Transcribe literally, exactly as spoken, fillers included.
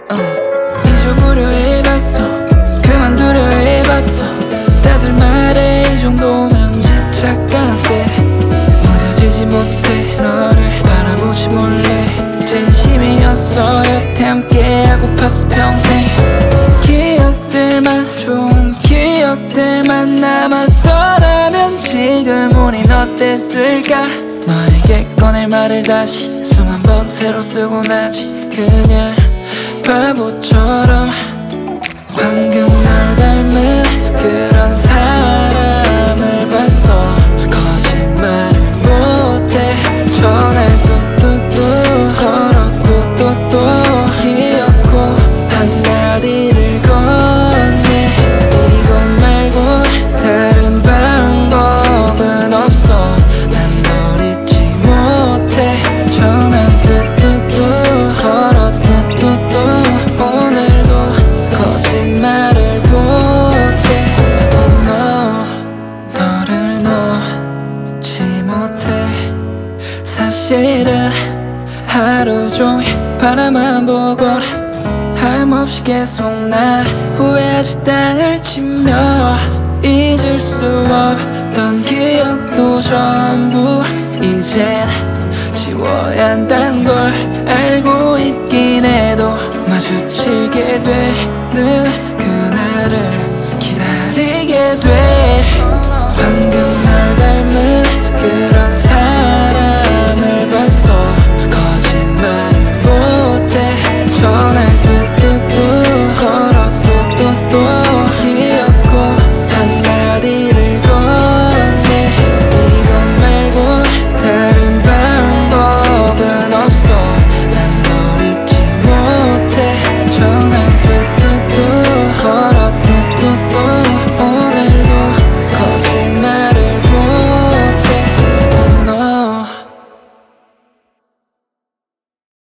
uh. 잊어보려 해봤어, 그만두려 해봤어. 다들 말해 이 정도면 집착 같대. 무뎌지지 못해 너를 바라보지 몰래. 진심이었어 여태 함께하고팠어 평생. 기억들만 좋은 기억들만 남았더라면 지금 우린 어땠을까. 너에게 꺼낼 말을 다시 수만 번 새로 쓰고 나지. 그냥 바보처럼 방금 널 닮은 그런 사람을 봤어. 거짓말을 못해 전화를 뚜뚜뚜 걸어 뚜뚜뚜 귀엽고 한마디를 건네. 이것 말고 다른 방법은 없어. 난 널 잊지 못해 전화 뚜뚜뚜 걸어 뚜뚜뚜 오늘도 거짓말을 못해. Oh no, 너를 놓지 못해. 사실은 하루 종일 바라만 보곤 하염없이 계속 날 후회하지 땅을 치며. 잊을 수 없던 기억도 전부 이젠 지워야 한단 걸 알고 있긴 해도 마주치게 되는